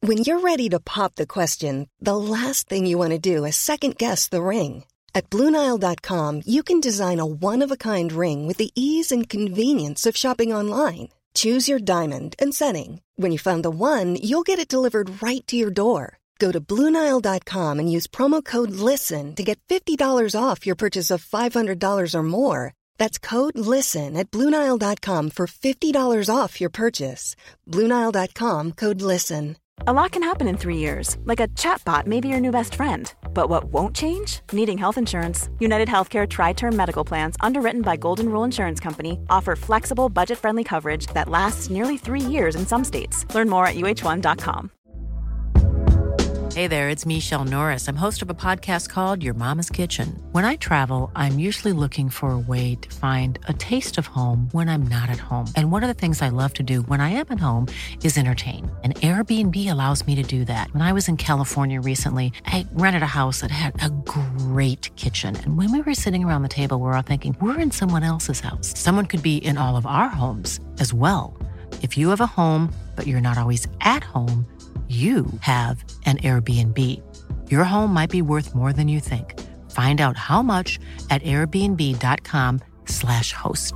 When you're ready to pop the question, the last thing you want to do is second-guess the ring. At BlueNile.com, you can design a one-of-a-kind ring with the ease and convenience of shopping online. Choose your diamond and setting. When you find the one, you'll get it delivered right to your door. Go to BlueNile.com and use promo code LISTEN to get $50 off your purchase of $500 or more. That's code LISTEN at BlueNile.com for $50 off your purchase. BlueNile.com, code LISTEN. A lot can happen in 3 years, like a chatbot may be your new best friend. But what won't change? Needing health insurance. United Healthcare Tri-Term Medical Plans, underwritten by Golden Rule Insurance Company, offer flexible, budget-friendly coverage that lasts nearly 3 years in some states. Learn more at uh1.com. Hey there, it's Michelle Norris. I'm host of a podcast called Your Mama's Kitchen. When I travel, I'm usually looking for a way to find a taste of home when I'm not at home. And one of the things I love to do when I am at home is entertain. And Airbnb allows me to do that. When I was in California recently, I rented a house that had a great kitchen. And when we were sitting around the table, we were all thinking, we're in someone else's house. Someone could be in all of our homes as well. If you have a home, but you're not always at home, you have an Airbnb. Your home might be worth more than you think. Find out how much at airbnb.com/host.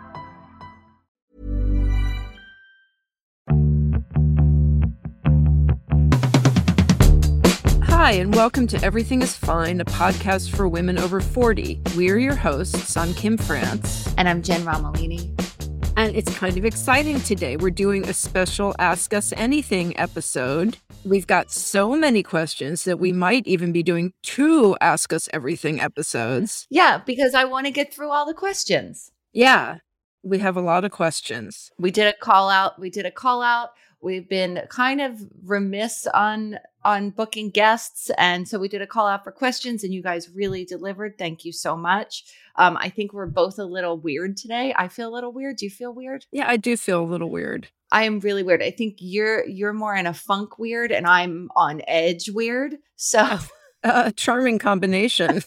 Hi, and welcome to Everything is Fine, a podcast for women over 40. We're your hosts. I'm Kim France. And I'm Jen Romolini. And it's kind of exciting today. We're doing a special Ask Us Anything episode. We've got so many questions that we might even be doing 2 Ask Us Everything episodes. Yeah, because I want to get through all the questions. Yeah, we have a lot of questions. We did a call out. We've been kind of remiss on booking guests. And so we did a call out for questions and you guys really delivered. Thank you so much. I think we're both a little weird today. I feel a little weird. Do you feel weird? Yeah, I do feel a little weird. I am really weird. I think you're more in a funk weird and I'm on edge weird. So a charming combination.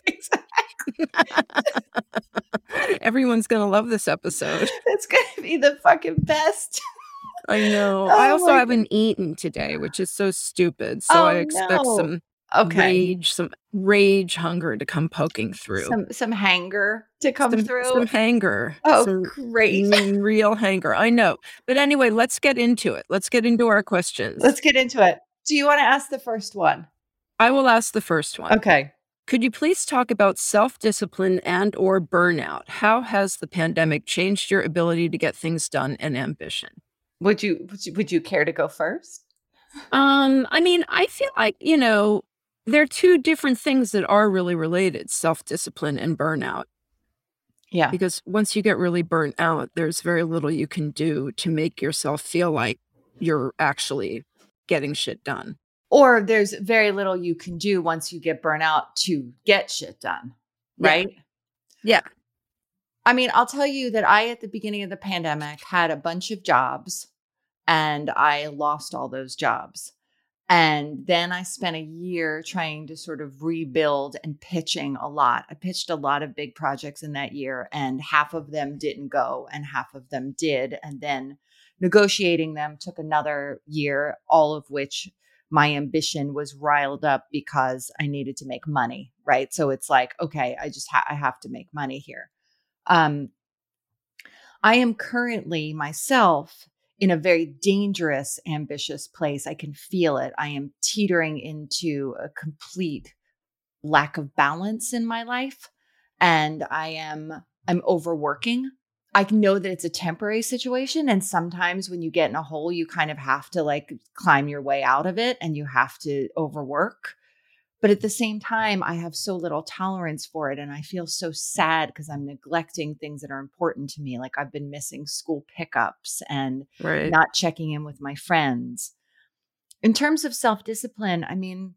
Everyone's going to love this episode. It's going to be the fucking best. I know. I also haven't eaten today, which is so stupid. So I expect some rage hunger to come poking through. Some hanger to come through. Some hanger. Oh, great. Real hanger. I know. But anyway, let's get into it. Let's get into our questions. Let's get into it. Do you want to ask the first one? I will ask the first one. Okay. Could you please talk about self-discipline and or burnout? How has the pandemic changed your ability to get things done and ambition? Would you care to go first? I mean, I feel like, there are 2 different things that are really related, self-discipline and burnout. Yeah. Because once you get really burnt out, there's very little you can do to make yourself feel like you're actually getting shit done. Or there's very little you can do once you get burnt out to get shit done, right? Yeah. I mean, I'll tell you that I, at the beginning of the pandemic, had a bunch of jobs and I lost all those jobs. And then I spent a year trying to sort of rebuild and pitching a lot. I pitched a lot of big projects in that year and half of them didn't go and half of them did. And then negotiating them took another year, all of which my ambition was riled up because I needed to make money, right? So it's like, okay, I have to make money here. I am currently myself in a very dangerous, ambitious place. I can feel it. I am teetering into a complete lack of balance in my life. And I'm overworking. I know that it's a temporary situation. And sometimes when you get in a hole, you kind of have to climb your way out of it and you have to overwork. But at the same time, I have so little tolerance for it. And I feel so sad because I'm neglecting things that are important to me. Like I've been missing school pickups and not checking in with my friends. In terms of self-discipline, I mean,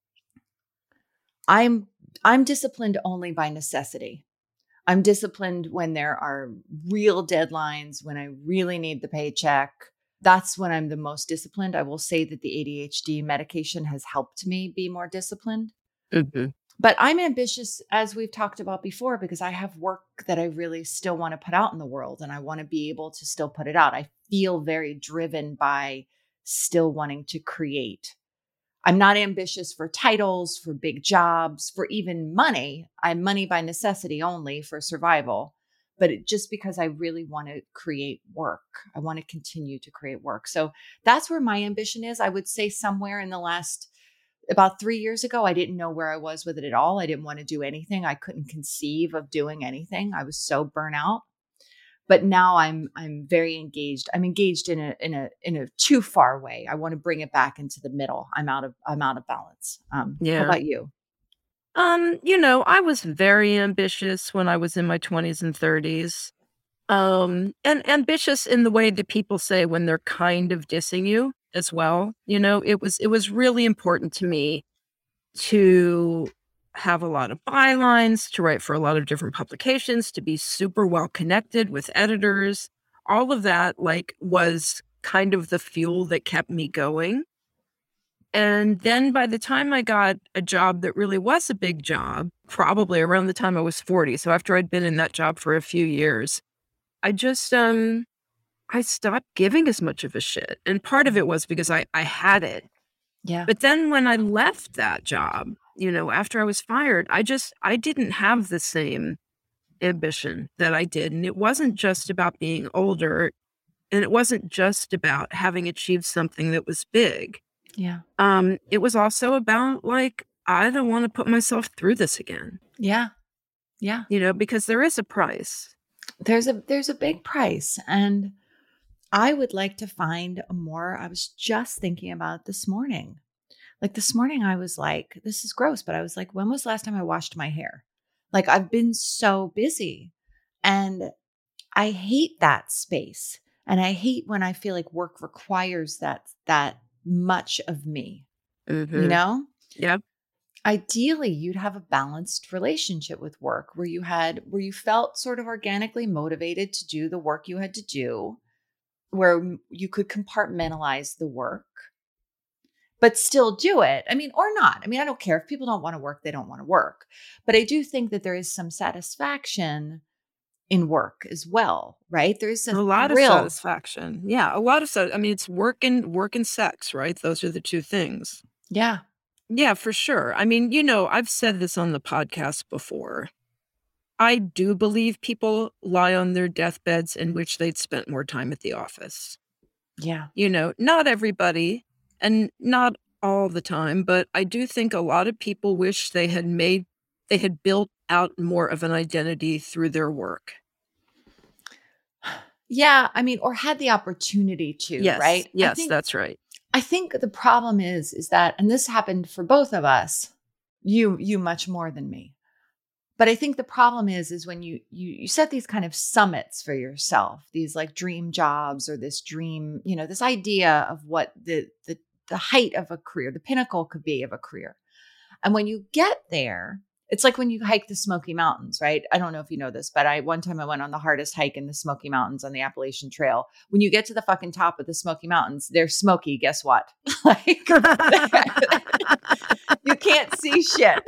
I'm disciplined only by necessity. I'm disciplined when there are real deadlines, when I really need the paycheck. That's when I'm the most disciplined. I will say that the ADHD medication has helped me be more disciplined. Mm-hmm. But I'm ambitious, as we've talked about before, because I have work that I really still want to put out in the world and I want to be able to still put it out. I feel very driven by still wanting to create. I'm not ambitious for titles, for big jobs, for even money. I'm money by necessity only for survival. But just because I really want to create work, I want to continue to create work. So that's where my ambition is. I would say somewhere in the last, about 3 years ago, I didn't know where I was with it at all. I didn't want to do anything. I couldn't conceive of doing anything. I was so burnt out. But now I'm very engaged. I'm engaged in a too far way. I want to bring it back into the middle. I'm out of balance. How about you? I was very ambitious when I was in my 20s and 30s. And ambitious in the way that people say when they're kind of dissing you as well. It was really important to me to have a lot of bylines, to write for a lot of different publications, to be super well connected with editors. All of that was kind of the fuel that kept me going. And then by the time I got a job that really was a big job, probably around the time I was 40, so after I'd been in that job for a few years, I just, I stopped giving as much of a shit. And part of it was because I had it. Yeah. But then when I left that job, after I was fired, I didn't have the same ambition that I did. And it wasn't just about being older, and it wasn't just about having achieved something that was big. Yeah. It was also about I don't want to put myself through this again. Yeah. Yeah. Because there is a price. There's a big price. And I would like to find I was just thinking about it this morning. This morning I was like, this is gross, but I was like, when was the last time I washed my hair? I've been so busy, and I hate that space. And I hate when I feel like work requires that much of me, Mm-hmm. Yep. Ideally, you'd have a balanced relationship with work where you felt sort of organically motivated to do the work you had to do, where you could compartmentalize the work, but still do it. Or not. I don't care if people don't want to work, they don't want to work. But I do think that there is some satisfaction in work as well, right? There's a lot of satisfaction. Yeah, a lot of it's work and sex, right? Those are the two things. Yeah. Yeah, for sure. I've said this on the podcast before. I do believe people lie on their deathbeds in which they'd spent more time at the office. Yeah. Not everybody and not all the time, but I do think a lot of people wish they had built out more of an identity through their work. Yeah. Or had the opportunity to, yes, right? Yes, that's right. I think the problem is that, and this happened for both of us, you much more than me. But I think the problem is when you set these kind of summits for yourself, these dream jobs, or this dream, this idea of what the height of a career, the pinnacle could be of a career. And when you get there, it's like when you hike the Smoky Mountains, right? I don't know if you know this, but one time I went on the hardest hike in the Smoky Mountains on the Appalachian Trail. When you get to the fucking top of the Smoky Mountains, they're smoky. Guess what? You can't see shit.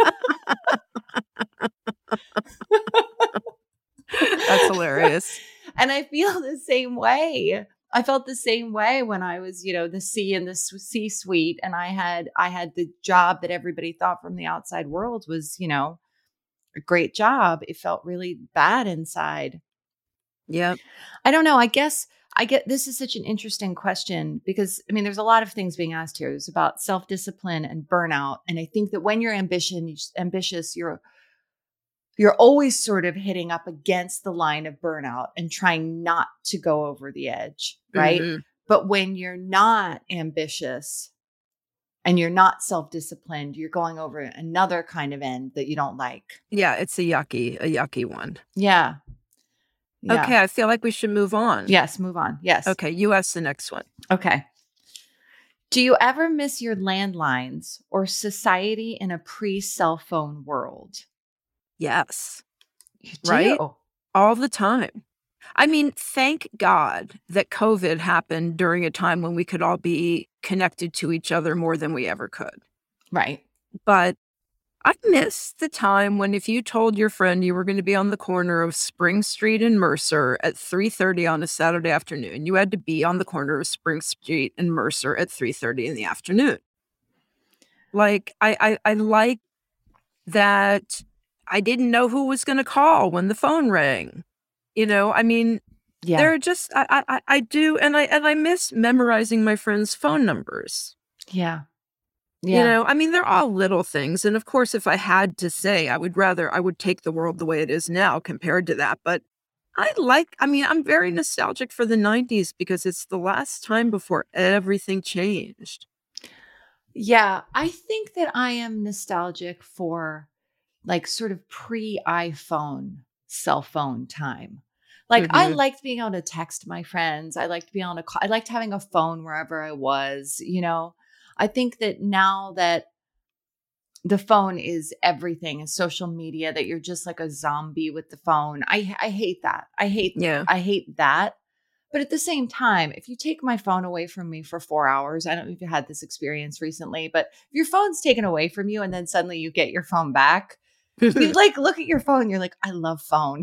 That's hilarious. And I feel the same way. I felt the same way when I was, the C-suite, and I had the job that everybody thought from the outside world was, a great job. It felt really bad inside. Yeah. I don't know. I guess this is such an interesting question because there's a lot of things being asked here. It's about self-discipline and burnout. And I think that when you're ambitious, you're always sort of hitting up against the line of burnout and trying not to go over the edge, right? Mm-hmm. But when you're not ambitious and you're not self-disciplined, you're going over another kind of end that you don't like. Yeah, it's a yucky one. Yeah. Okay, I feel like we should move on. Yes, move on. Yes. Okay, you ask the next one. Okay. Do you ever miss your landlines or society in a pre-cell phone world? Yes. You do? Right? All the time. Thank God that COVID happened during a time when we could all be connected to each other more than we ever could. Right. But I miss the time when if you told your friend you were going to be on the corner of Spring Street and Mercer at 3:30 on a Saturday afternoon, you had to be on the corner of Spring Street and Mercer at 3:30 in the afternoon. Like, I like that I didn't know who was going to call when the phone rang. I mean, Yeah. there are just, I do, and I miss memorizing my friends' phone numbers. Yeah. Yeah. I mean, they're all little things. And of course, if I had to say, I would take the world the way it is now compared to that. But I'm very nostalgic for the 90s because it's the last time before everything changed. Yeah. I think that I am nostalgic for like sort of pre-iPhone cell phone time. Like I liked being able to text my friends. I liked being able to call. I liked having a phone wherever I was, I think that now that the phone is everything and social media, that you're just like a zombie with the phone. I hate that. I hate that. But at the same time, if you take my phone away from me for 4 hours, I don't know if you had this experience recently, but if your phone's taken away from you and then suddenly you get your phone back, you like look at your phone, you're like, I love phone.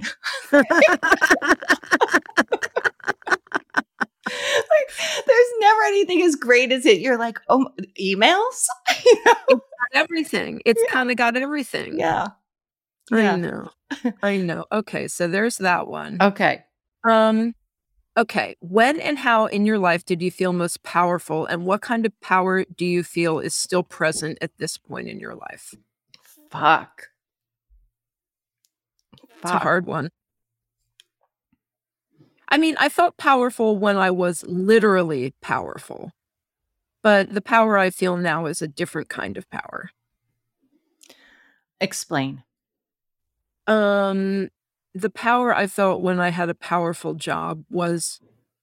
Like, there's never anything as great as it. You're like, oh, emails? It's got everything. It's kind of got everything. Yeah. I know. Okay, so there's that one. Okay. Okay. When and how in your life did you feel most powerful, and what kind of power do you feel is still present at this point in your life? Fuck. It's a hard one. I mean, I felt powerful when I was literally powerful, but the power I feel now is a different kind of power. Explain. The power I felt when I had a powerful job was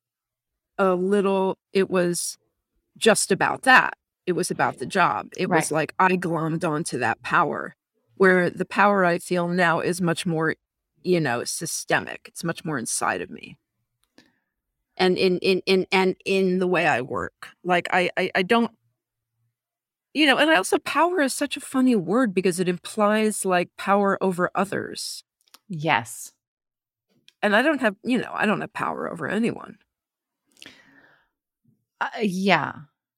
it was just about that. It was about the job. It was like I glommed onto that power, where the power I feel now is much more, systemic. It's much more inside of me. And in the way I work. Like I don't, and also power is such a funny word because it implies like power over others. Yes. And I don't have power over anyone. Yeah.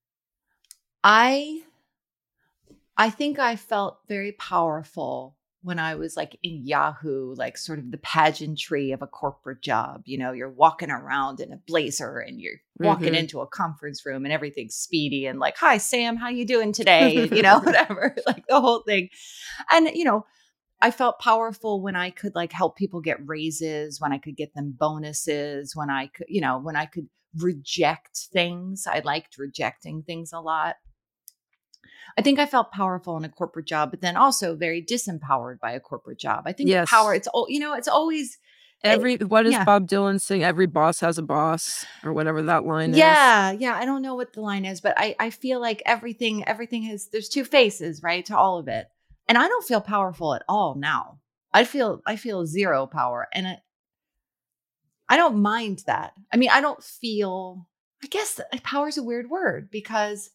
I think I felt very powerful when I was like in Yahoo, like sort of the pageantry of a corporate job. You're walking around in a blazer and you're walking into a conference room and everything's speedy and like, hi, Sam, how you doing today? Whatever, like the whole thing. And, I felt powerful when I could like help people get raises, when I could get them bonuses, when I could reject things. I liked rejecting things a lot. I think I felt powerful in a corporate job, but then also very disempowered by a corporate job. I think power, it's always. What does Bob Dylan sing? Every boss has a boss, or whatever that line is. Yeah. I don't know what the line is, but I feel like everything has, there's two faces, right, to all of it. And I don't feel powerful at all now. I feel zero power. And I don't mind that. I mean, I guess power is a weird word because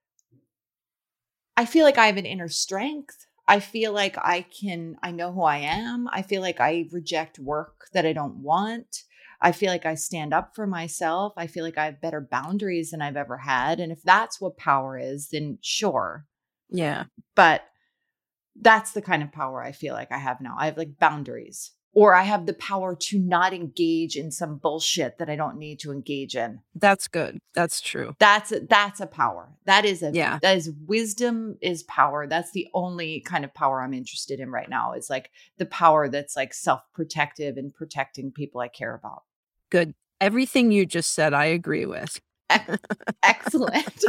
I feel like I have an inner strength. I feel like I know who I am. I feel like I reject work that I don't want. I feel like I stand up for myself. I feel like I have better boundaries than I've ever had. And if that's what power is, then sure. Yeah. But that's the kind of power I feel like I have now. I have like boundaries, or I have the power to not engage in some bullshit that I don't need to engage in. That's good. That's true. That's a power. That is wisdom is power. That's the only kind of power I'm interested in right now, is like the power that's like self-protective and protecting people I care about. Good. Everything you just said, I agree with. Excellent.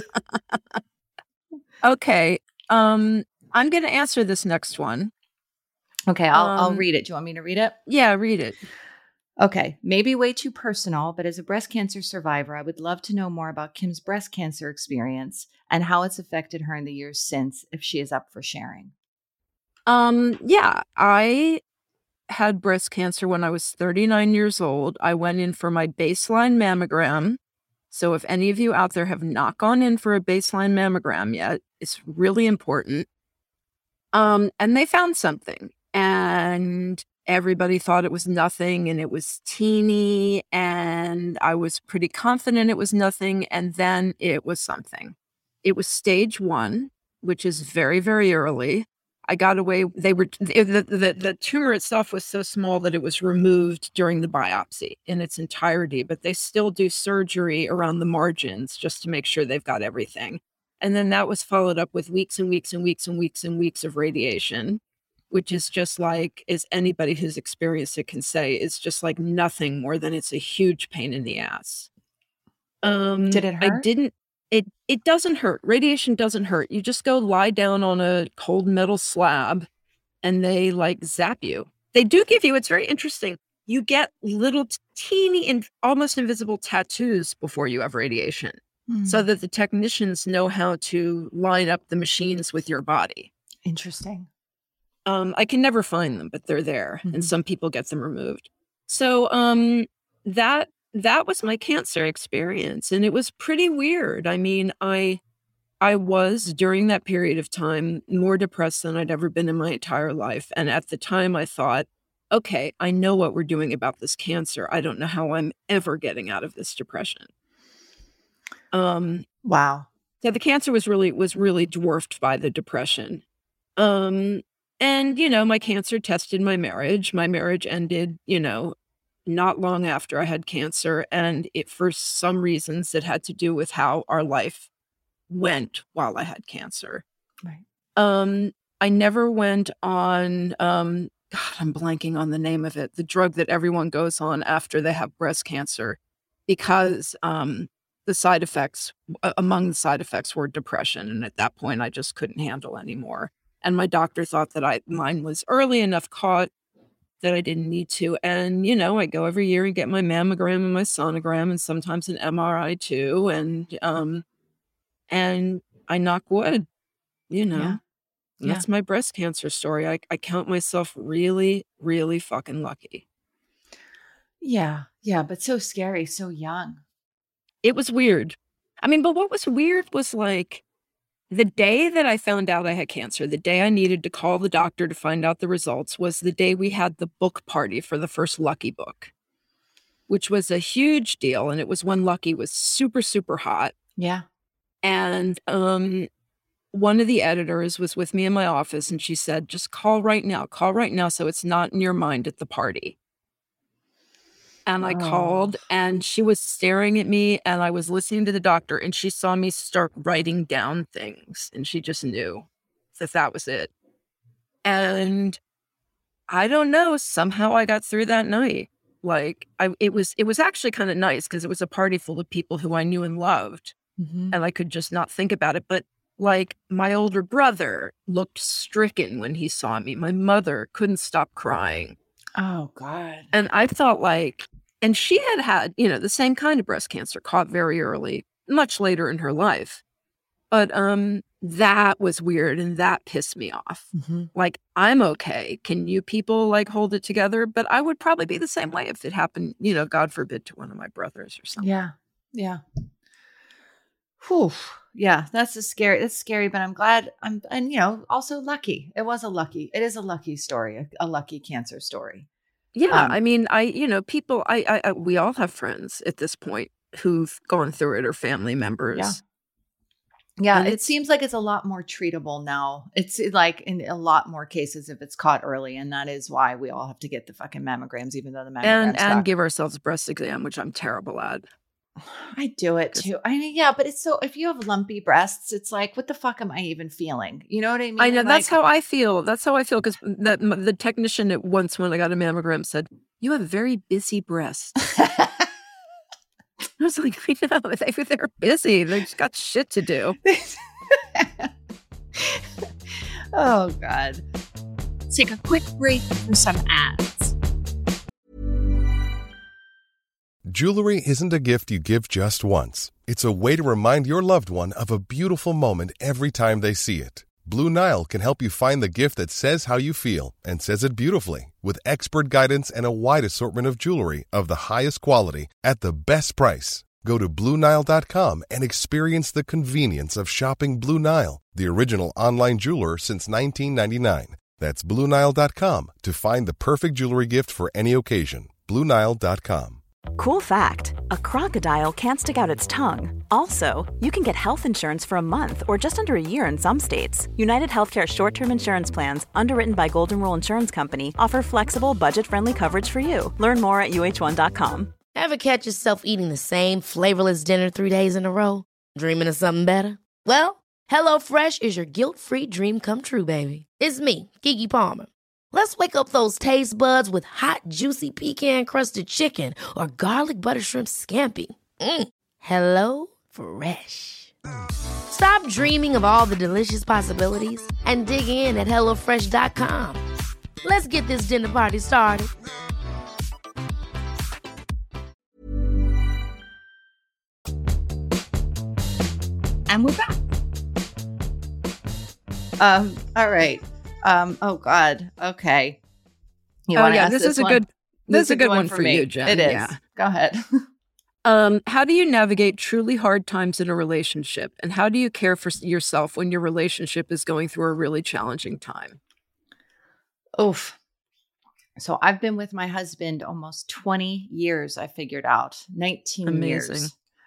Okay. I'm going to answer this next one. Okay, I'll read it. Do you want me to read it? Yeah, read it. Okay, maybe way too personal, but as a breast cancer survivor, I would love to know more about Kim's breast cancer experience and how it's affected her in the years since, if she is up for sharing. Yeah, I had breast cancer when I was 39 years old. I went in for my baseline mammogram. So if any of you out there have not gone in for a baseline mammogram yet, it's really important. And they found something, and everybody thought it was nothing, and it was teeny, and I was pretty confident it was nothing, and then it was something. It was stage 1, which is very, very early. I got away. The tumor itself was so small that it was removed during the biopsy in its entirety, but they still do surgery around the margins just to make sure they've got everything. And then that was followed up with weeks and weeks and weeks and weeks and weeks of radiation, which is just like, as anybody who's experienced it can say, it's just like nothing more than it's a huge pain in the ass. Did it hurt? It doesn't hurt. Radiation doesn't hurt. You just go lie down on a cold metal slab and they like zap you. They do give you, it's very interesting. You get little teeny and almost invisible tattoos before you have radiation, so that the technicians know how to line up the machines with your body. Interesting. I can never find them, but they're there, and some people get them removed. So that was my cancer experience, and it was pretty weird. I mean, I was, during that period of time, more depressed than I'd ever been in my entire life. And at the time I thought, okay, I know what we're doing about this cancer. I don't know how I'm ever getting out of this depression. Wow. So the cancer was really dwarfed by the depression. And, my cancer tested my marriage. My marriage ended, not long after I had cancer. And for some reasons, it had to do with how our life went while I had cancer. Right. I never went on, God, I'm blanking on the name of it, the drug that everyone goes on after they have breast cancer, because the side effects, among the side effects were depression. And at that point, I just couldn't handle anymore. And my doctor thought that mine was early enough caught that I didn't need to. And, I go every year and get my mammogram and my sonogram and sometimes an MRI too. And I knock wood, Yeah. That's my breast cancer story. I count myself really, really fucking lucky. Yeah. Yeah. But so scary, so young. It was weird. I mean, but what was weird was like the day that I found out I had cancer, the day I needed to call the doctor to find out the results, was the day we had the book party for the first Lucky book, which was a huge deal. And it was when Lucky was super, super hot. Yeah. And one of the editors was with me in my office, and she said, just call right now, so it's not in your mind at the party. And I called, and she was staring at me, and I was listening to the doctor, and she saw me start writing down things, and she just knew that was it. And I don't know, somehow I got through that night. Like, it was actually kind of nice because it was a party full of people who I knew and loved, and I could just not think about it. But like, my older brother looked stricken when he saw me. My mother couldn't stop crying. Oh, God. And I felt like, and she had, the same kind of breast cancer, caught very early, much later in her life. But that was weird, and that pissed me off. Like, I'm okay. Can you people like hold it together? But I would probably be the same way if it happened, God forbid, to one of my brothers or something. Yeah. Yeah. Whew. Yeah, that's scary, but I'm glad also lucky. It is a lucky story, a lucky cancer story. Yeah. I mean, people, we all have friends at this point who've gone through it, or family members. Yeah. Yeah. It seems like it's a lot more treatable now. It's like in a lot more cases if it's caught early. And that is why we all have to get the fucking mammograms, even though the mammograms and give ourselves a breast exam, which I'm terrible at. I do it too. I mean, yeah, but it's so, if you have lumpy breasts, it's like, what the fuck am I even feeling? You know what I mean? I know, that's how I feel. Because the technician at once, when I got a mammogram, said, you have very busy breasts. I was like, I know, they're busy. They just got shit to do. Oh, God. Let's take a quick break for some ads. Jewelry isn't a gift you give just once. It's a way to remind your loved one of a beautiful moment every time they see it. Blue Nile can help you find the gift that says how you feel and says it beautifully, with expert guidance and a wide assortment of jewelry of the highest quality at the best price. Go to BlueNile.com and experience the convenience of shopping Blue Nile, the original online jeweler since 1999. That's BlueNile.com to find the perfect jewelry gift for any occasion. BlueNile.com. Cool fact, a crocodile can't stick out its tongue. Also, you can get health insurance for a month or just under a year in some states. United Healthcare short-term insurance plans, underwritten by Golden Rule Insurance Company, offer flexible, budget-friendly coverage for you. Learn more at UH1.com. Ever catch yourself eating the same flavorless dinner 3 days in a row? Dreaming of something better? Well, HelloFresh is your guilt-free dream come true, baby. It's me, Keke Palmer. Let's wake up those taste buds with hot, juicy pecan-crusted chicken or garlic butter shrimp scampi. Hello Fresh. Stop dreaming of all the delicious possibilities and dig in at HelloFresh.com. Let's get this dinner party started. And we're back. All right. Oh God. Okay. This is a good one for you, Jen. It is. Yeah. Go ahead. How do you navigate truly hard times in a relationship? And how do you care for yourself when your relationship is going through a really challenging time? Oof. So I've been with my husband almost 20 years, I figured out. 19 Amazing.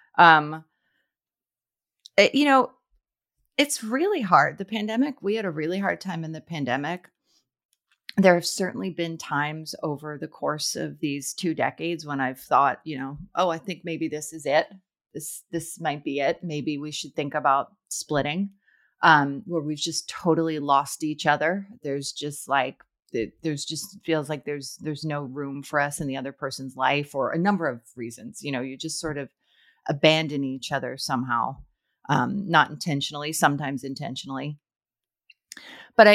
years. It's really hard. The pandemic, we had a really hard time in the pandemic. There have certainly been times over the course of these 2 decades when I've thought, I think maybe this is it. This might be it. Maybe we should think about splitting, where we've just totally lost each other. There's just feels like there's no room for us in the other person's life, or a number of reasons. You just sort of abandon each other somehow. Not intentionally, sometimes intentionally. But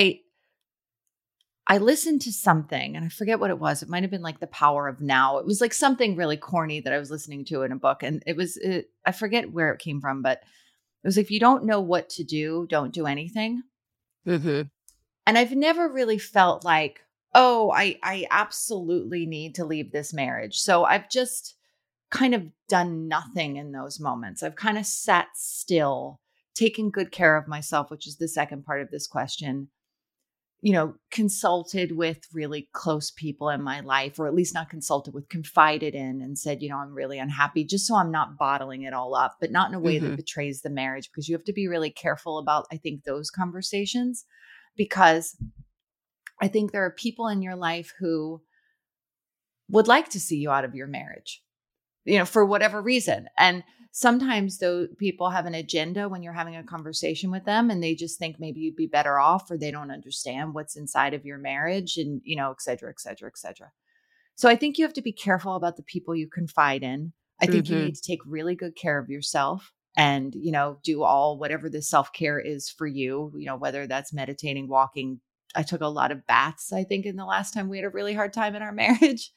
I listened to something, and I forget what it was. It might have been like The Power of Now. It was like something really corny that I was listening to in a book. And I forget where it came from, but it was like, if you don't know what to do, don't do anything. Mm-hmm. And I've never really felt like, I absolutely need to leave this marriage. So I've just kind of done nothing in those moments. I've kind of sat still, taken good care of myself, which is the second part of this question. Consulted with really close people in my life, or at least not consulted with, confided in and said, I'm really unhappy, just so I'm not bottling it all up, but not in a way that betrays the marriage, because you have to be really careful about, I think, those conversations, because I think there are people in your life who would like to see you out of your marriage, for whatever reason. And sometimes those people have an agenda when you're having a conversation with them, and they just think maybe you'd be better off, or they don't understand what's inside of your marriage, and, et cetera, et cetera, et cetera. So I think you have to be careful about the people you confide in. I think you need to take really good care of yourself and, do whatever the self-care is for you, whether that's meditating, walking. I took a lot of baths, I think, in the last time we had a really hard time in our marriage.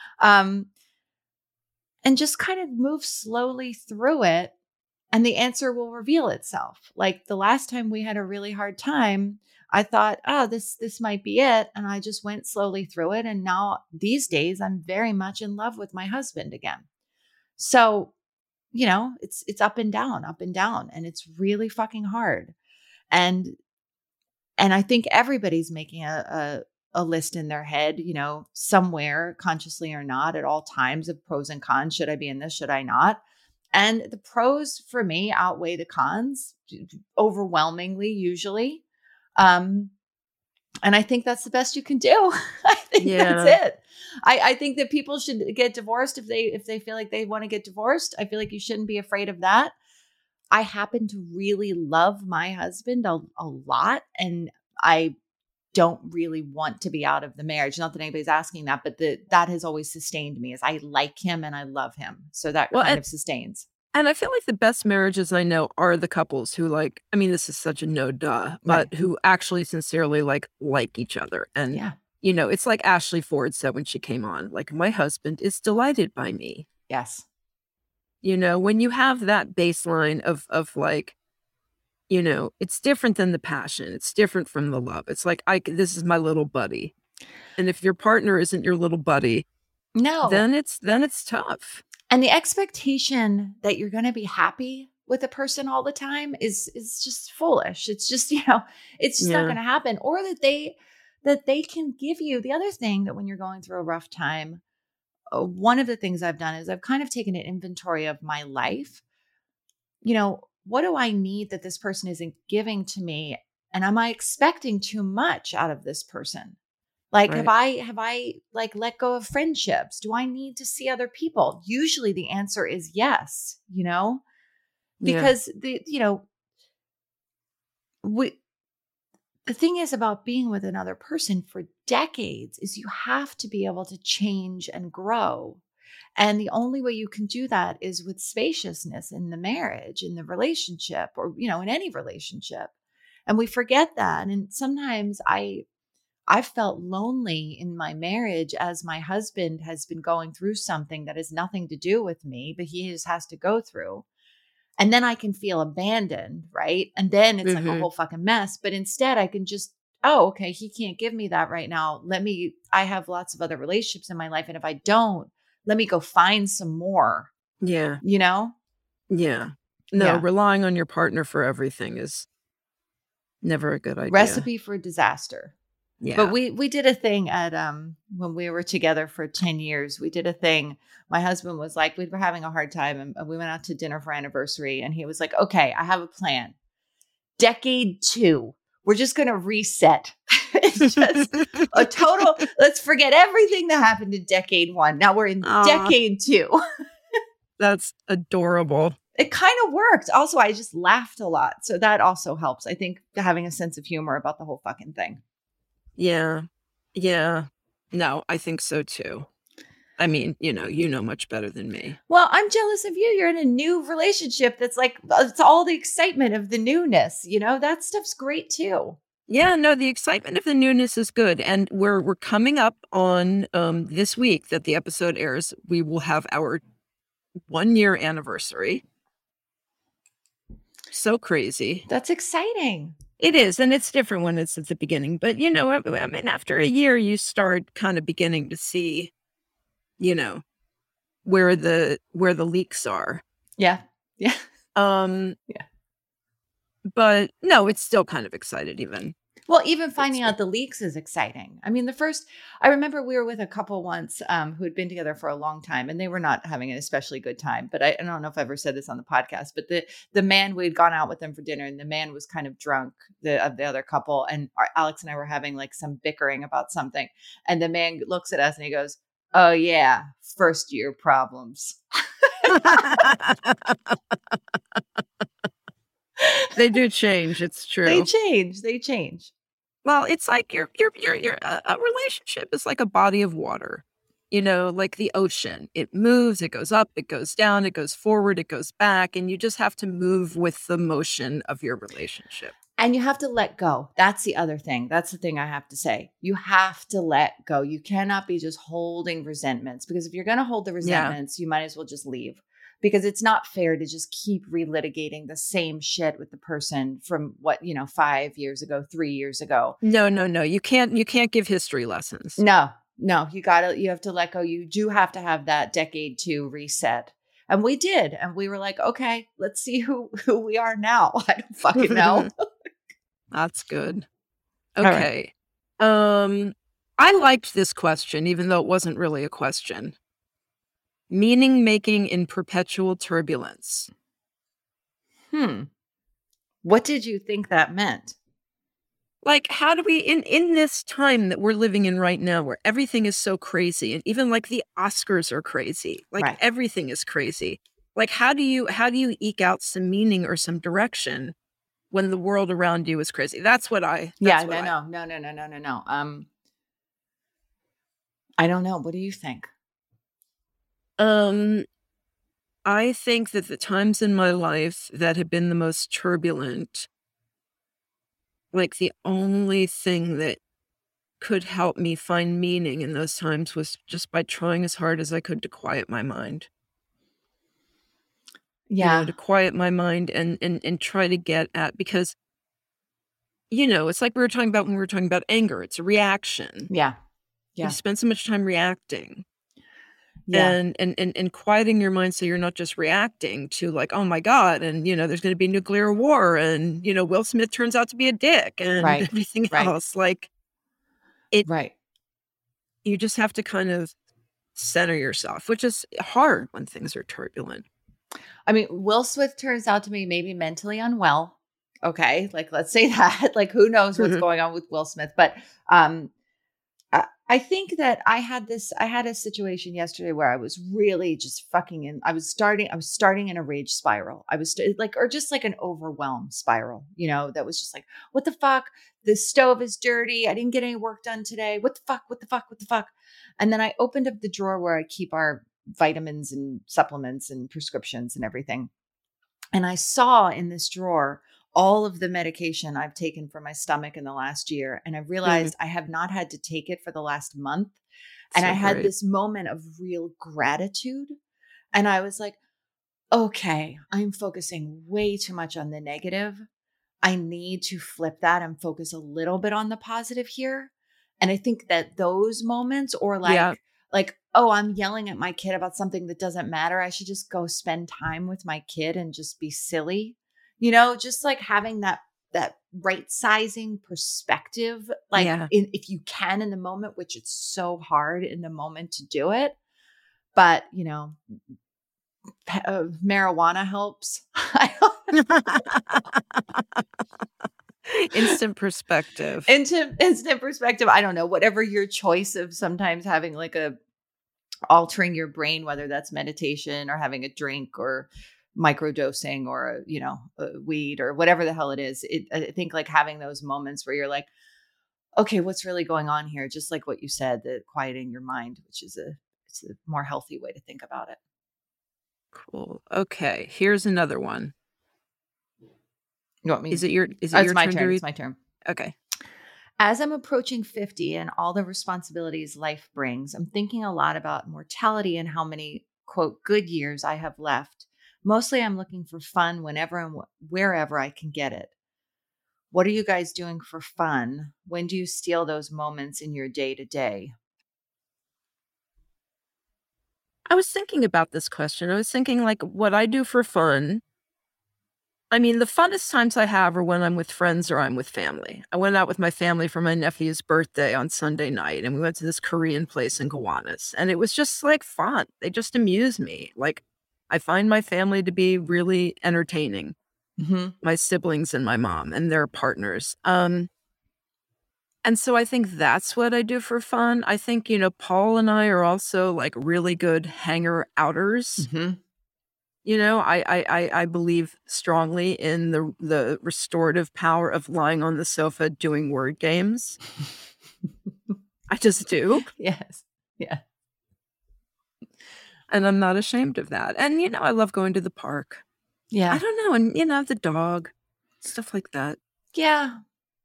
And just kind of move slowly through it, and the answer will reveal itself. Like the last time we had a really hard time, I thought, this might be it. And I just went slowly through it. And now these days, I'm very much in love with my husband again. So, it's up and down. And it's really fucking hard. And I think everybody's making a list in their head, somewhere, consciously or not, at all times, of pros and cons. Should I be in this? Should I not? And the pros for me outweigh the cons overwhelmingly, usually. And I think that's the best you can do. I think that's it. I think that people should get divorced if they feel like they want to get divorced. I feel like you shouldn't be afraid of that. I happen to really love my husband a lot, and I don't really want to be out of the marriage. Not that anybody's asking that, but that has always sustained me, is I like him and I love him. So that kind of sustains. And I feel like the best marriages I know are the couples who this is such a no duh, but who actually sincerely like each other. And, it's like Ashley Ford said when she came on, like, my husband is delighted by me. Yes. When you have that baseline of like, it's different than the passion. It's different from the love. It's like, this is my little buddy. And if your partner isn't your little buddy, no, then it's tough. And the expectation that you're going to be happy with a person all the time is just foolish. It's just, it's just not going to happen. Or that they can give you the other thing, that when you're going through a rough time, one of the things I've done is I've kind of taken an inventory of my life. What do I need that this person isn't giving to me? And am I expecting too much out of this person? Like, right. have I like let go of friendships? Do I need to see other people? Usually the answer is yes, because the thing is about being with another person for decades is you have to be able to change and grow. And the only way you can do that is with spaciousness in the marriage, in the relationship, or, in any relationship. And we forget that. And sometimes I felt lonely in my marriage as my husband has been going through something that has nothing to do with me, but he just has to go through. And then I can feel abandoned, right? And then it's like a whole fucking mess. But instead I can just, okay, he can't give me that right now. I have lots of other relationships in my life. And if I don't, let me go find some more. Yeah. Yeah. No, relying on your partner for everything is never a good idea. Recipe for disaster. Yeah. But we did a thing at when we were together for 10 years. We did a thing. My husband was like, we were having a hard time, and we went out to dinner for anniversary, and he was like, okay, I have a plan. Decade 2. We're just going to reset. It's just a total, let's forget everything that happened in decade 1. Now we're in decade 2. That's adorable. It kind of worked. Also, I just laughed a lot. So that also helps. I think having a sense of humor about the whole fucking thing. Yeah. No, I think so too. I mean, you know much better than me. Well, I'm jealous of you. You're in a new relationship that's like, it's all the excitement of the newness. That stuff's great too. Yeah, no, the excitement of the newness is good. And we're coming up on this week that the episode airs. We will have our 1-year anniversary. So crazy. That's exciting. It is. And it's different when it's at the beginning. But, I mean, after a year, you start kind of beginning to see, where the leaks are. Yeah. Yeah. Yeah. But no, it's still kind of excited even. Well, even finding out the leaks is exciting. I mean, I remember we were with a couple once who had been together for a long time, and they were not having an especially good time. But I don't know if I ever said this on the podcast, but the man, we'd gone out with them for dinner, and the man was kind of drunk, of the other couple. And Alex and I were having like some bickering about something. And the man looks at us and he goes, "Oh yeah, first year problems." They do change. It's true. They change. Well, it's like a relationship is like a body of water, like the ocean. It moves, it goes up, it goes down, it goes forward, it goes back. And you just have to move with the motion of your relationship. And you have to let go. That's the other thing. That's the thing I have to say. You have to let go. You cannot be just holding resentments, because if you're going to hold the resentments, you might as well just leave. Because it's not fair to just keep relitigating the same shit with the person from 5 years ago, 3 years ago. No. You can't give history lessons. No, you have to let go. You do have to have that decade 2 reset. And we did. And we were like, okay, let's see who we are now. I don't fucking know. That's good. Okay. Right. I liked this question, even though it wasn't really a question. Meaning making in perpetual turbulence. What did you think that meant? Like, how do we, in this time that we're living in right now, where everything is so crazy, and even like the Oscars are crazy, like right. Everything is crazy. Like, how do you eke out some meaning or some direction when the world around you is crazy? That's what I. No. I don't know. What do you think? I think that the times in my life that have been the most turbulent, like the only thing that could help me find meaning in those times was just by trying as hard as I could to quiet my mind. Yeah. To quiet my mind and try to get at, because, it's like we were talking about when we were talking about anger. It's a reaction. Yeah. You spend so much time reacting. and quieting your mind so you're not just reacting to like, oh my God, and there's going to be nuclear war, and Will Smith turns out to be a dick, and everything else. Like it, you just have to kind of center yourself, which is hard when things are turbulent. I mean, Will Smith turns out to be maybe mentally unwell. Okay, like let's say that. Like, who knows what's going on with Will Smith? But I think that I had a situation yesterday where I was really just I was starting in a rage spiral. I was or just like an overwhelm spiral, that was just like, what the fuck? The stove is dirty. I didn't get any work done today. What the fuck? What the fuck? What the fuck? And then I opened up the drawer where I keep our vitamins and supplements and prescriptions and everything. And I saw in this drawer all of the medication I've taken for my stomach in the last year. And I realized I have not had to take it for the last month. And I had this moment of real gratitude. And I was like, okay, I'm focusing way too much on the negative. I need to flip that and focus a little bit on the positive here. And I think that those moments, or like, oh, I'm yelling at my kid about something that doesn't matter, I should just go spend time with my kid and just be silly. Just like having that right sizing perspective, like if you can in the moment, which it's so hard in the moment to do it. But, marijuana helps. Instant perspective. Instant perspective. I don't know, whatever your choice of sometimes having like altering your brain, whether that's meditation or having a drink or microdosing or, weed or whatever the hell it is. I think like having those moments where you're like, okay, what's really going on here? Just like what you said, the quieting your mind, which is it's a more healthy way to think about it. Cool. Okay. Here's another one. You want me? Is it your it's turn my turn. It's my turn. Okay. As I'm approaching 50 and all the responsibilities life brings, I'm thinking a lot about mortality and how many, quote, good years I have left. Mostly I'm looking for fun whenever and wherever I can get it. What are you guys doing for fun? When do you steal those moments in your day-to-day? I was thinking about this question. I was thinking like what I do for fun. I mean, the funnest times I have are when I'm with friends or I'm with family. I went out with my family for my nephew's birthday on Sunday night, and we went to this Korean place in Gowanus, and it was just like fun. They just amuse me. Like, I find my family to be really entertaining. My siblings and my mom and their partners. And so I think that's what I do for fun. I think, Paul and I are also like really good hanger-outers. I believe strongly in the restorative power of lying on the sofa doing word games. I just do. Yes. Yeah. And I'm not ashamed of that. And, I love going to the park. Yeah. I don't know. And, the dog, stuff like that. Yeah.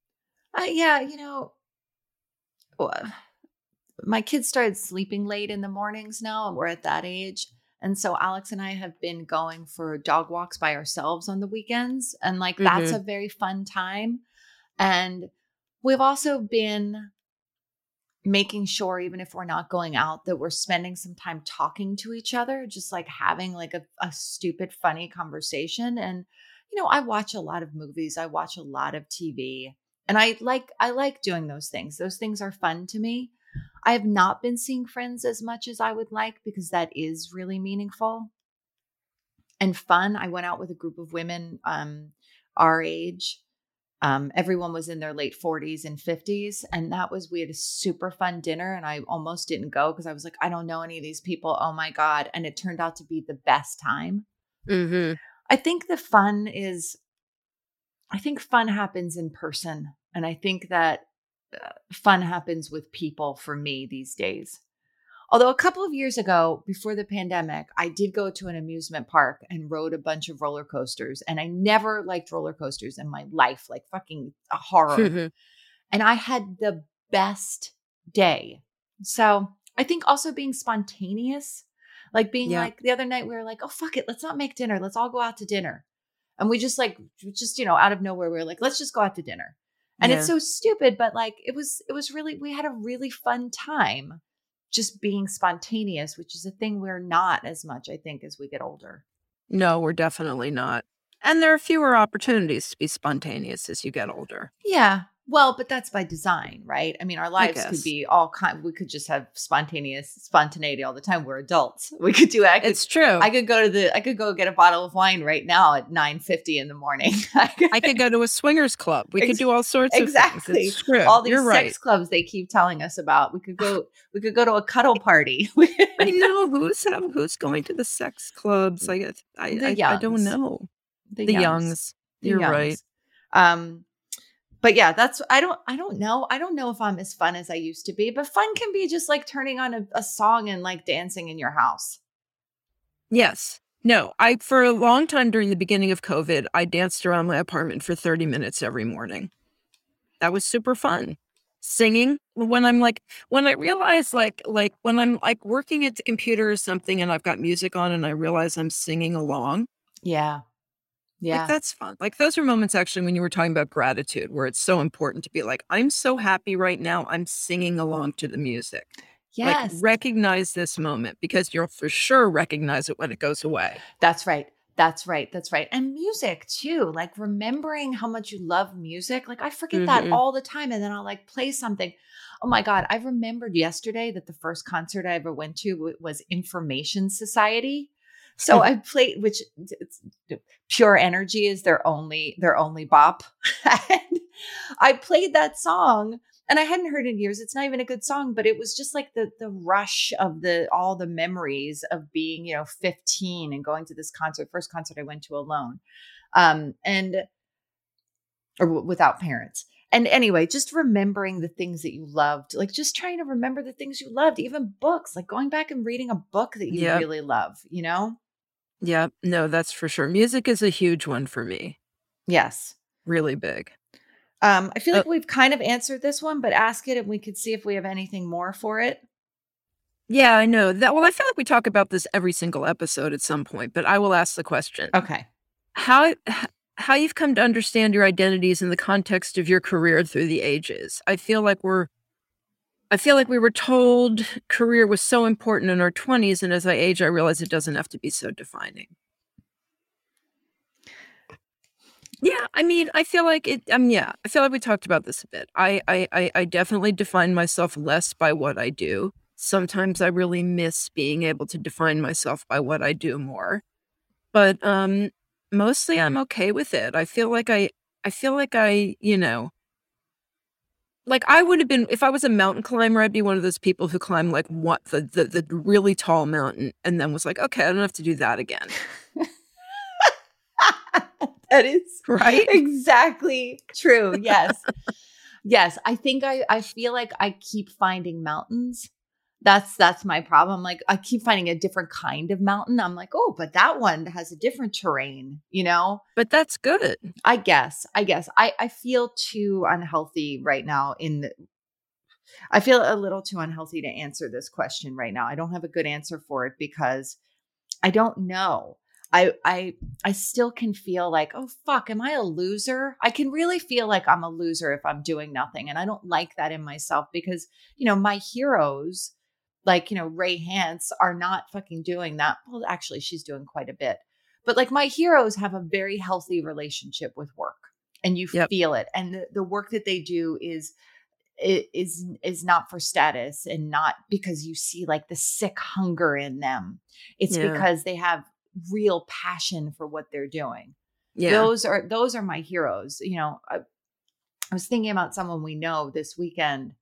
My kids started sleeping late in the mornings now, and we're at that age. And so Alex and I have been going for dog walks by ourselves on the weekends. And like, that's a very fun time. And we've also been making sure, even if we're not going out, that we're spending some time talking to each other, just like having like a stupid, funny conversation. And, I watch a lot of movies. I watch a lot of TV, and I like doing those things. Those things are fun to me. I have not been seeing friends as much as I would like, because that is really meaningful and fun. I went out with a group of women our age. Everyone was in their late 40s and 50s. And we had a super fun dinner, and I almost didn't go because I was like, I don't know any of these people. Oh my God. And it turned out to be the best time. I think fun happens in person. And I think that fun happens with people for me these days. Although a couple of years ago, before the pandemic, I did go to an amusement park and rode a bunch of roller coasters. And I never liked roller coasters in my life, like fucking a horror. And I had the best day. So I think also being spontaneous, like being like the other night, we were like, oh, fuck it. Let's not make dinner. Let's all go out to dinner. And we just out of nowhere, we were like, let's just go out to dinner. And it's so stupid, but like, it was really, we had a really fun time. just being spontaneous, which is a thing we're not as much, I think, as we get older. No, we're definitely not. And there are fewer opportunities to be spontaneous as you get older. Yeah. Well, but that's by design, right? I mean, our lives could guess. be all kind. We could just have spontaneity all the time. We're adults. We could do it. It's true. I could go get a bottle of wine right now at 9:50 in the morning. I could go to a swingers club. We could do all sorts of exactly. things. It's true. All these You're sex right. clubs they keep telling us about. We could go to a cuddle party. I know who's going to the sex clubs. I don't know. The youngs. You're right. But yeah, I don't know. I don't know if I'm as fun as I used to be, but fun can be just like turning on a song and like dancing in your house. Yes. No, for a long time during the beginning of COVID, I danced around my apartment for 30 minutes every morning. That was super fun. Singing when I realize like when I'm like working at the computer or something and I've got music on and I realize I'm singing along. Yeah. Yeah. Like, that's fun. Like, those are moments actually when you were talking about gratitude, where it's so important to be like, I'm so happy right now. I'm singing along to the music. Yes. Like, recognize this moment because you'll for sure recognize it when it goes away. That's right. That's right. That's right. And music too, like remembering how much you love music. Like I forget that all the time. And then I'll like play something. Oh my God. I remembered yesterday that the first concert I ever went to was Information Society. So I played, which it's, Pure Energy is their only bop. And I played that song and I hadn't heard it in years. It's not even a good song, but it was just like the rush of all the memories of being, 15 and going to this concert, first concert I went to alone, or without parents. And anyway, just remembering the things that you loved, like just trying to remember the things you loved, even books, like going back and reading a book that you really love, Yeah, no, that's for sure. Music is a huge one for me. Yes. Really big. I feel like we've kind of answered this one, but ask it and we could see if we have anything more for it. Yeah, I know that. Well, I feel like we talk about this every single episode at some point, but I will ask the question. Okay. How you've come to understand your identities in the context of your career through the ages. I feel like we were told career was so important in our 20s, and as I age, I realize it doesn't have to be so defining. Yeah, I mean, I feel like I feel like we talked about this a bit. I definitely define myself less by what I do. Sometimes I really miss being able to define myself by what I do more. But mostly I'm okay with it. I feel like I like I would have been, if I was a mountain climber, I'd be one of those people who climb like the really tall mountain and then was like, okay, I don't have to do that again. That is right. Exactly true. Yes. Yes. I think I feel like I keep finding mountains. That's my problem. Like I keep finding a different kind of mountain. I'm like, oh, but that one has a different terrain, But that's good. I guess. I feel too unhealthy right now I feel a little too unhealthy to answer this question right now. I don't have a good answer for it because I don't know. I still can feel like, oh, fuck, am I a loser? I can really feel like I'm a loser if I'm doing nothing. And I don't like that in myself because, my heroes, like, Ray Hance are not fucking doing that. Well, actually, she's doing quite a bit. But like my heroes have a very healthy relationship with work and you feel it. And the work that they do is not for status and not because you see like the sick hunger in them. It's because they have real passion for what they're doing. Yeah. Those are my heroes. I was thinking about someone we know this weekend.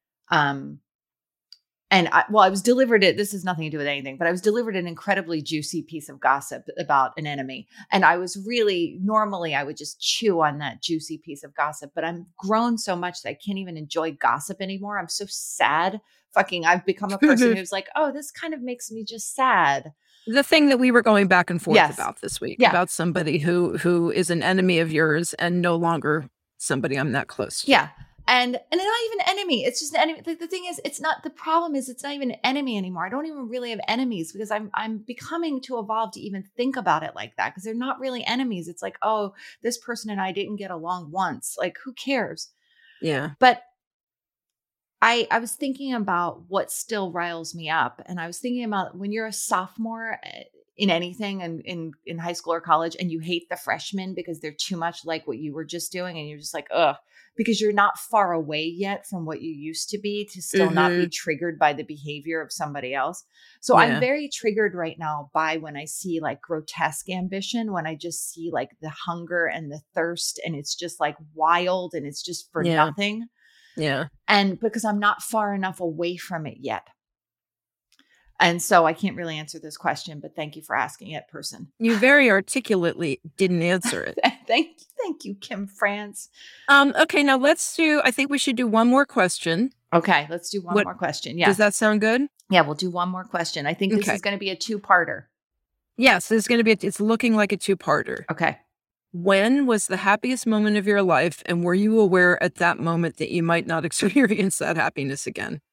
And I was delivered it. This has nothing to do with anything, but I was delivered an incredibly juicy piece of gossip about an enemy. And I was normally I would just chew on that juicy piece of gossip, but I'm grown so much that I can't even enjoy gossip anymore. I'm so sad. I've become a person who's like, oh, this kind of makes me just sad. The thing that we were going back and forth about this week, about somebody who is an enemy of yours and no longer somebody I'm that close to. Yeah. And not even enemy. It's just an enemy. The thing is, it's not even an enemy anymore. I don't even really have enemies because I'm becoming too evolved to even think about it like that because they're not really enemies. It's like, oh, this person and I didn't get along once. Like, who cares? Yeah. But I was thinking about what still riles me up. And I was thinking about when you're a sophomore in anything in high school or college, and you hate the freshmen because they're too much like what you were just doing. And you're just like, ugh, because you're not far away yet from what you used to be to still not be triggered by the behavior of somebody else. So I'm very triggered right now by when I see like grotesque ambition, when I just see like the hunger and the thirst, and it's just like wild and it's just for nothing. Yeah. And because I'm not far enough away from it yet. And so I can't really answer this question, but thank you for asking it, person. You very articulately didn't answer it. Thank you, Kim France. Okay, now I think we should do one more question. Okay, let's do one more question. Yeah. Does that sound good? Yeah, we'll do one more question. I think this is going to be a two-parter. Yes, it's looking like a two-parter. Okay. When was the happiest moment of your life, and were you aware at that moment that you might not experience that happiness again?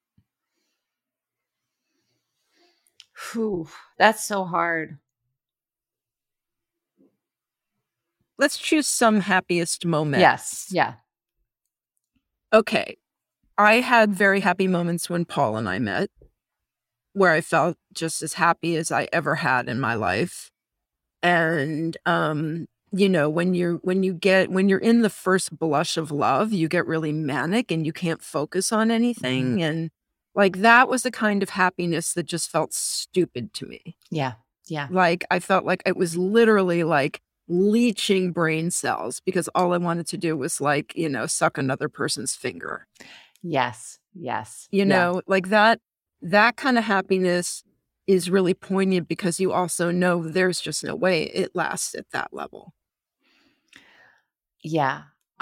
Whew, that's so hard. Let's choose some happiest moment. Yes. Yeah. Okay. I had very happy moments when Paul and I met, where I felt just as happy as I ever had in my life. And, you know, when you're in the first blush of love, you get really manic and you can't focus on anything. And like, that was the kind of happiness that just felt stupid to me. Yeah. Yeah. Like, I felt like it was literally like leeching brain cells because all I wanted to do was like, you know, suck another person's finger. Yes. Yes. You know, like that kind of happiness is really poignant because you also know there's just no way it lasts at that level. Yeah.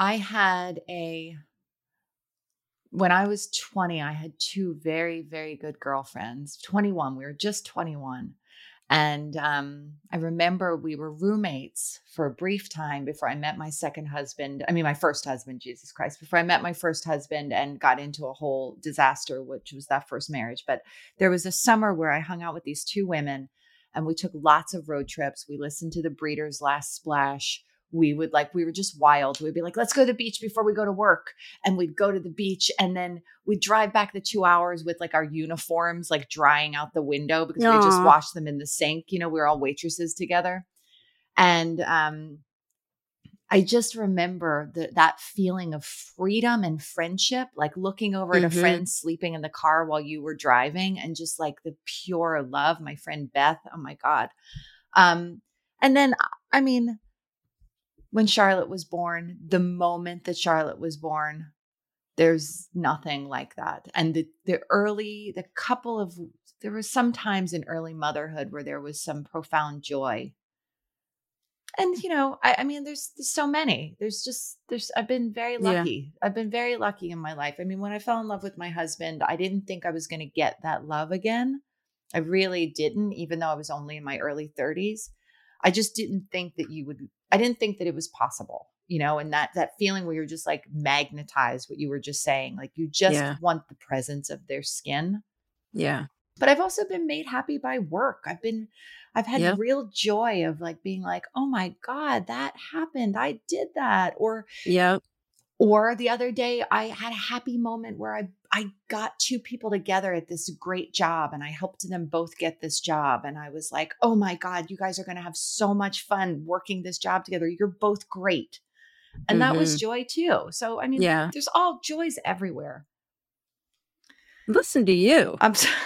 When I was 20, I had two very, very good girlfriends. 21, we were just 21. And I remember we were roommates for a brief time before I met my my first husband, Jesus Christ, before I met my first husband and got into a whole disaster, which was that first marriage. But there was a summer where I hung out with these two women and we took lots of road trips. We listened to the Breeders' Last Splash. We were just wild. We'd be like, let's go to the beach before we go to work. And we'd go to the beach and then we'd drive back the 2 hours with like our uniforms, like drying out the window because we just washed them in the sink. You know, we were all waitresses together. And I just remember that feeling of freedom and friendship, like looking over at a friend sleeping in the car while you were driving and just like the pure love. My friend Beth, oh my God. And then, I mean, when Charlotte was born, the moment that Charlotte was born, there's nothing like that. And there was some times in early motherhood where there was some profound joy. And, you know, I mean, there's so many, I've been very lucky. Yeah. I've been very lucky in my life. I mean, when I fell in love with my husband, I didn't think I was going to get that love again. I really didn't, even though I was only in my early 30s. I just didn't think that I didn't think that it was possible, you know, and that feeling where you're just like magnetized, what you were just saying, like you just want the presence of their skin. Yeah. But I've also been made happy by work. I've had real joy of like being like, oh my God, that happened. I did that. Or the other day I had a happy moment where I got two people together at this great job and I helped them both get this job. And I was like, oh my God, you guys are going to have so much fun working this job together. You're both great. And that was joy too. So, I mean, there's all joys everywhere. Listen to you. I'm sorry.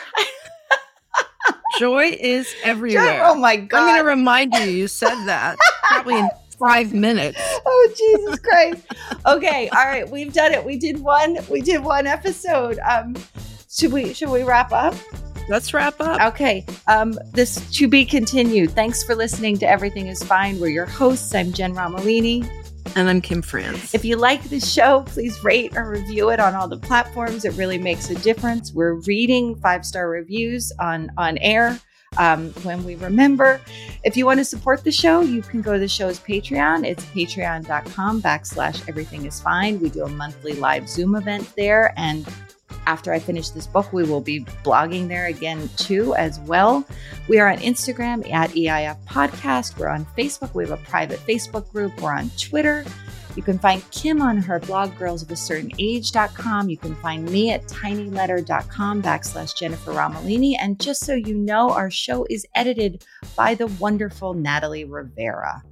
Joy is everywhere. Joy, oh my God. I'm going to remind you said that probably in 5 minutes. Oh, Jesus Christ. Okay. All right. We've done it. We did one episode. Should we wrap up? Let's wrap up. Okay. This to be continued. Thanks for listening to Everything is Fine. We're your hosts. I'm Jen Romolini. And I'm Kim France. If you like the show, please rate or review it on all the platforms. It really makes a difference. We're reading 5-star reviews on air when we remember. If you want to support the show, you can go to the show's Patreon. It's patreon.com/everythingisfine. We do a monthly live Zoom event there. And after I finish this book, we will be blogging there again too as well. We are on Instagram at EIF Podcast. We're on Facebook. We have a private Facebook group. We're on Twitter. You can find Kim on her blog, girlsofacertainage.com. You can find me at tinyletter.com/Jennifer Romolini. And just so you know, our show is edited by the wonderful Natalie Rivera.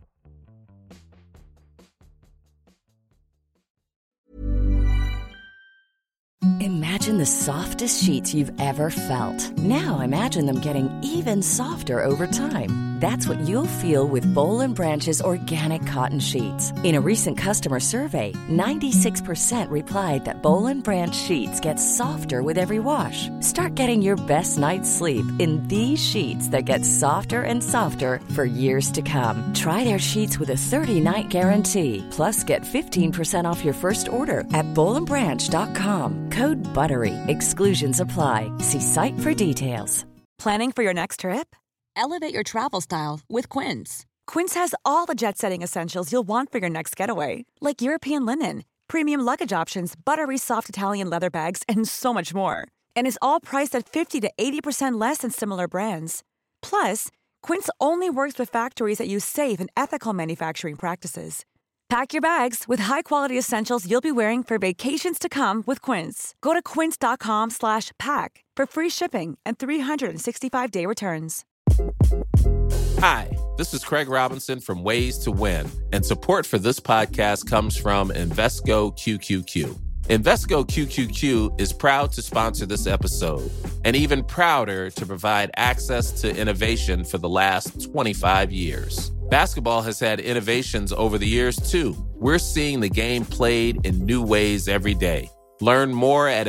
Imagine the softest sheets you've ever felt. Now imagine them getting even softer over time. That's what you'll feel with Boll & Branch's organic cotton sheets. In a recent customer survey, 96% replied that Boll & Branch sheets get softer with every wash. Start getting your best night's sleep in these sheets that get softer and softer for years to come. Try their sheets with a 30-night guarantee. Plus, get 15% off your first order at bollandbranch.com. Code BUTTERY. Exclusions apply. See site for details. Planning for your next trip? Elevate your travel style with Quince. Quince has all the jet-setting essentials you'll want for your next getaway, like European linen, premium luggage options, buttery soft Italian leather bags, and so much more. And is all priced at 50 to 80% less than similar brands. Plus, Quince only works with factories that use safe and ethical manufacturing practices. Pack your bags with high-quality essentials you'll be wearing for vacations to come with Quince. Go to quince.com/pack for free shipping and 365-day returns. Hi, this is Craig Robinson from Ways to Win, and support for this podcast comes from Invesco QQQ. Invesco QQQ is proud to sponsor this episode, and even prouder to provide access to innovation for the last 25 years. Basketball has had innovations over the years, too. We're seeing the game played in new ways every day. Learn more at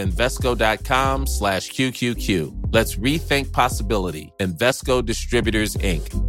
Invesco.com/QQQ. Let's rethink possibility. Invesco Distributors, Inc.